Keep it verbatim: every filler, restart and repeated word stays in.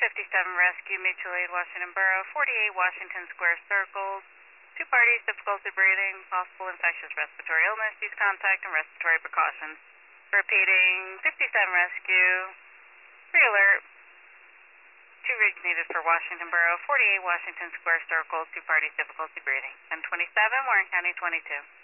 fifty-seven Rescue, Mutual Aid, Washington Borough, forty-eight Washington Square Circle. Two parties, difficulty breathing, possible infectious respiratory illness. Use contact and respiratory precautions. Repeating, fifty-seven Rescue, pre-alert. Two rigs needed for Washington Borough, forty-eight Washington Square Circle. Two parties, difficulty breathing. ten twenty-seven, Warren County twenty-two.